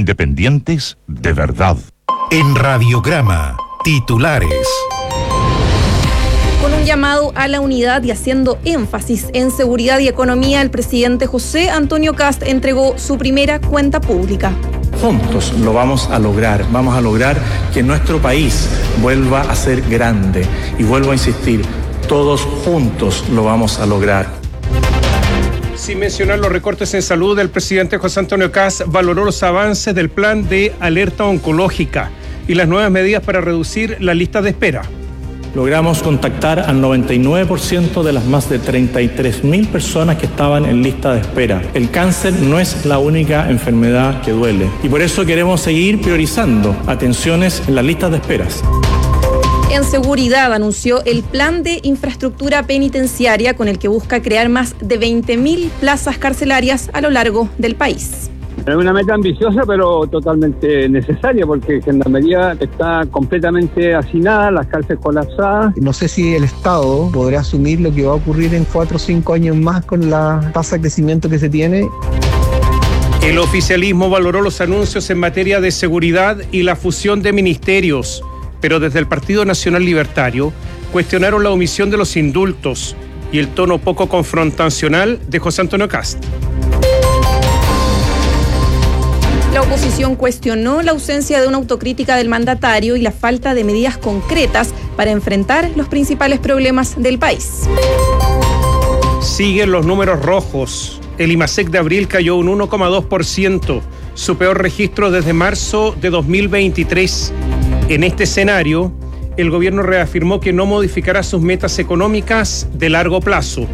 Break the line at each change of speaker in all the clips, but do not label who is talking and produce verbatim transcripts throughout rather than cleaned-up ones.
Independientes de verdad.
En Radiograma, titulares.
Con un llamado a la unidad y haciendo énfasis en seguridad y economía, el presidente José Antonio Kast entregó su primera cuenta pública.
Juntos lo vamos a lograr, vamos a lograr que nuestro país vuelva a ser grande. Y vuelvo a insistir, todos juntos lo vamos a lograr.
Sin mencionar los recortes en salud, el presidente José Antonio Kast valoró los avances del plan de alerta oncológica y las nuevas medidas para reducir la lista de espera.
Logramos contactar al noventa y nueve por ciento de las más de treinta y tres mil personas que estaban en lista de espera. El cáncer no es la única enfermedad que duele y por eso queremos seguir priorizando atenciones en las listas de esperas.
En seguridad anunció el plan de infraestructura penitenciaria con el que busca crear más de veinte mil plazas carcelarias a lo largo del país.
Es una meta ambiciosa, pero totalmente necesaria, porque Gendarmería está completamente hacinada, las cárceles colapsadas.
No sé si el Estado podrá asumir lo que va a ocurrir en cuatro o cinco años más con la tasa de crecimiento que se tiene.
El oficialismo valoró los anuncios en materia de seguridad y la fusión de ministerios, pero desde el Partido Nacional Libertario cuestionaron la omisión de los indultos y el tono poco confrontacional de José Antonio Kast.
La oposición cuestionó la ausencia de una autocrítica del mandatario y la falta de medidas concretas para enfrentar los principales problemas del país.
Siguen los números rojos. El IMASEC de abril cayó un uno coma dos por ciento, su peor registro desde marzo de dos mil veintitrés. En este escenario, el gobierno reafirmó que no modificará sus metas económicas de largo plazo.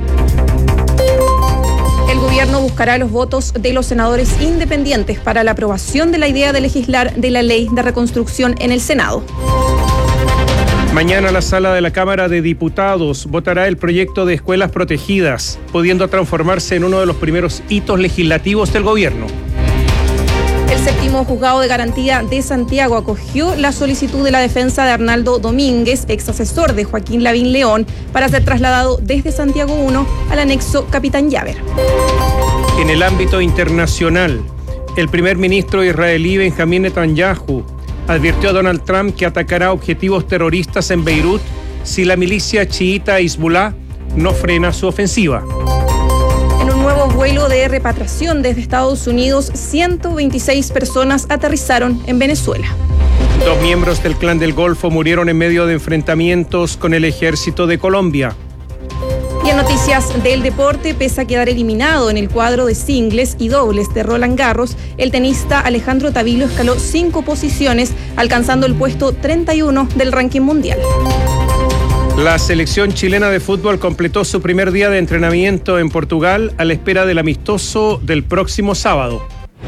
El gobierno buscará los votos de los senadores independientes para la aprobación de la idea de legislar de la ley de reconstrucción en el Senado.
Mañana la sala de la Cámara de Diputados votará el proyecto de escuelas protegidas, pudiendo transformarse en uno de los primeros hitos legislativos del gobierno.
El séptimo juzgado de garantía de Santiago acogió la solicitud de la defensa de Arnaldo Domínguez, ex asesor de Joaquín Lavín León, para ser trasladado desde Santiago uno al anexo Capitán Llaver.
En el ámbito internacional, el primer ministro israelí Benjamín Netanyahu advirtió a Donald Trump que atacará objetivos terroristas en Beirut si la milicia chiita Hezbollah no frena su ofensiva.
En un nuevo vuelo de repatriación desde Estados Unidos, ciento veintiséis personas aterrizaron en Venezuela.
Dos miembros del Clan del Golfo murieron en medio de enfrentamientos con el ejército de Colombia.
Y en noticias del deporte, pese a quedar eliminado en el cuadro de singles y dobles de Roland Garros, el tenista Alejandro Tavilo escaló cinco posiciones, alcanzando el puesto treinta y uno del ranking mundial.
La selección chilena de fútbol completó su primer día de entrenamiento en Portugal a la espera del amistoso del próximo sábado.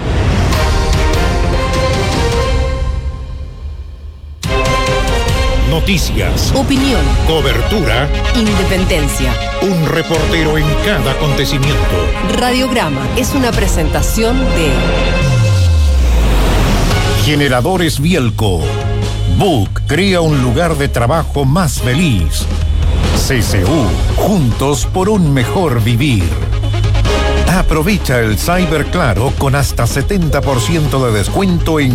Noticias,
opinión,
cobertura,
independencia.
Un reportero en cada acontecimiento.
Radiograma es una presentación de
Generadores Bielco. Book crea un lugar de trabajo más feliz. C C U, juntos por un mejor vivir. Aprovecha el Cyber Claro con hasta setenta por ciento de descuento en